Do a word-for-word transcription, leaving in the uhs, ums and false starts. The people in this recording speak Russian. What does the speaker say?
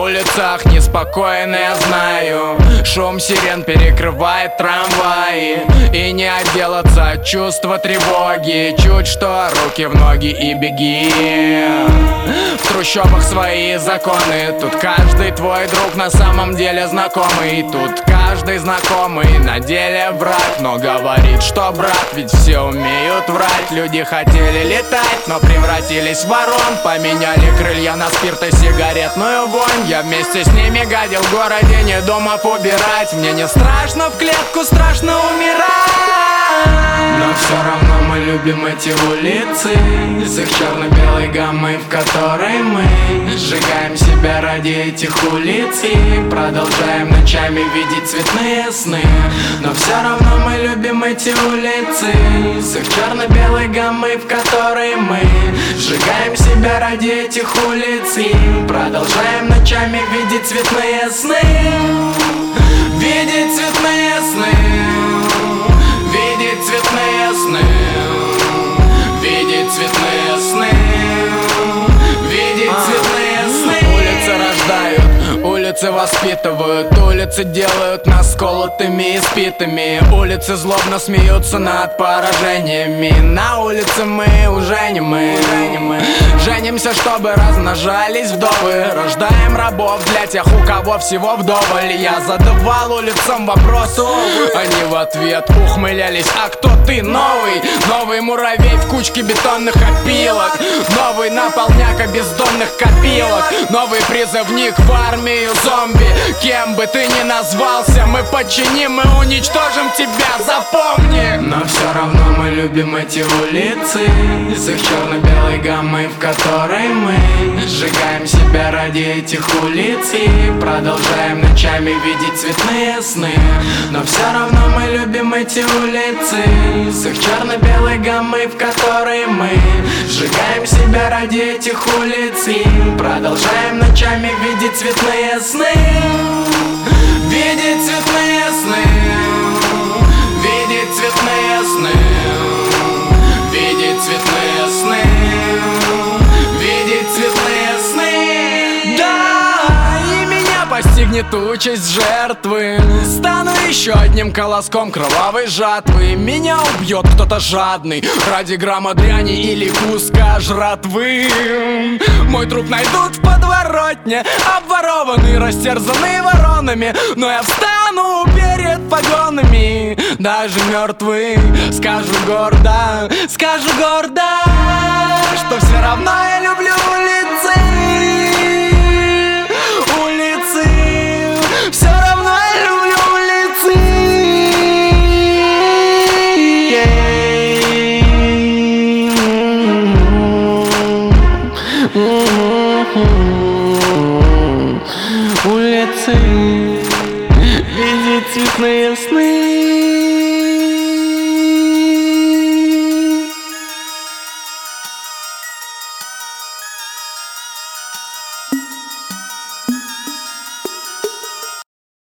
улицах неспокойно, я знаю. Шум сирен перекрывает трамваи, и не отделаться от чувства тревоги. Чуть что, руки в ноги и беги. В трущобах свои законы, тут каждый твой друг на самом деле знакомый. Тут каждый знакомый на деле враг, но говорит, что брат, ведь все умеют врать. Люди хотели летать, но превратились в ворон. Поменяли крылья на спирт и сигаретную вонь. Я вместе с ними гадил в городе, не домов убирать. Мне не страшно в клетку, страшно умирать. Но все равно мы любим эти улицы с их черно-белой гаммой, в которой мы сжигаем себя ради этих улиц и продолжаем ночами видеть цветные сны. Но все равно мы любим эти улицы с их черно-белой гаммой, в которой мы сжигаем себя ради этих улиц и продолжаем ночами видеть цветные сны. Видеть цветные сны. Видеть цветные сны. Видеть цветные сны. Видеть цветные сны. Улицы рождают, улицы воспитывают, улицы делают нас колотыми и спитыми. Улицы злобно смеются над поражениями. На улице мы уже не мы. Женимся, чтобы размножались вдовы. Рождаем рабов для тех, у кого всего вдоволь. Я задавал улицам вопросы, они в ответ ухмылялись. А кто ты? Новый, новый муравей в кучке бетонных опилок. Новый наполняка бездомных копилок. Новый призывник в армию зомби. Кем бы ты ни назвался, мы подчиним и уничтожим тебя, запомни. Но все равно мы любим эти улицы с их черно-белой гаммой, в которой мы сжигаем себя ради этих улиц и продолжаем ночами видеть цветные сны. Но все равно мы любим эти улицы с их черно-белой гаммой, в которой мы сжигаем себя ради этих улиц и продолжаем ночами видеть цветные сны. Видеть цветные сны. Видеть цветные сны. Видеть цветные сны. Видеть цветные сны. Да, и меня постигнет участь жертвы. Стану еще одним колоском кровавой жатвы. Меня убьет кто-то жадный ради грамма дряни или куска жратвы. Мой труп найдут в подворотне, обворованный, растерзанный воронами. Но я встану перед погонами, даже мертвый. Скажу гордо, скажу гордо, что все равно я люблю улицы. Улицы, все равно я люблю улицы. Улицы, видеть цветные сны.